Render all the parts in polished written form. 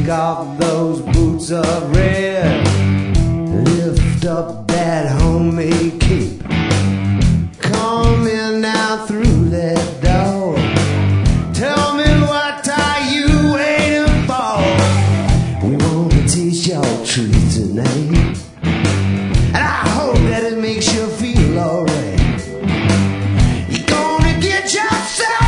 Take off those boots of red, lift up that homemade cape, come in now through that door. Tell me, what are you waiting for? We want to taste your treat tonight, and I hope that it makes you feel alright. You're gonna get yourself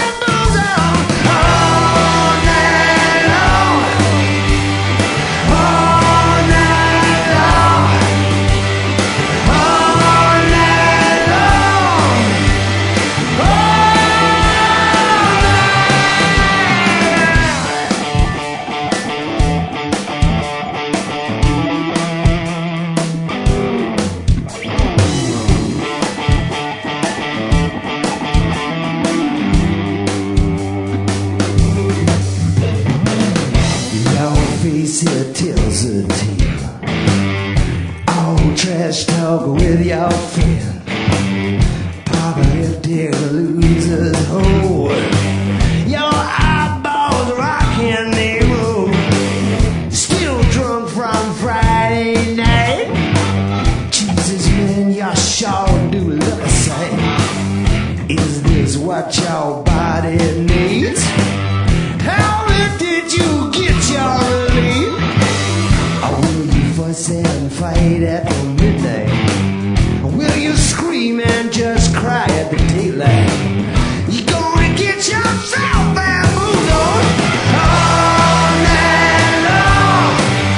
here tells a tale. All trash talk with your friend. Apocalyptic losers hold your eyeballs rocking they roll. Still drunk from Friday night. Jesus, man, you sure do look a sight. Is this what your body needs? How did you get your relief? Or will you fuss and fight at midnight? Or will you scream and just cry at the daylight? You gonna get yourself and move on all night long,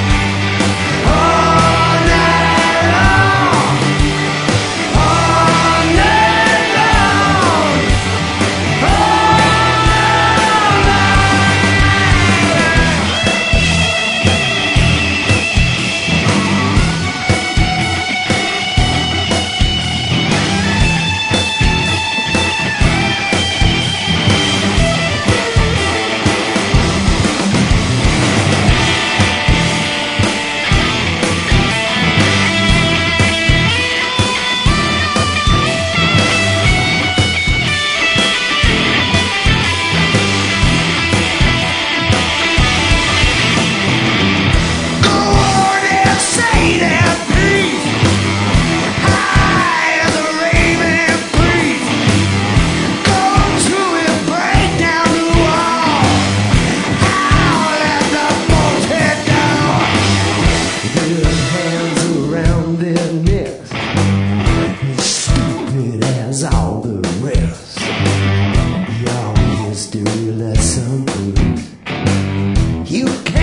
all night long, all night long, all night. All the rest, your history lesson. You can't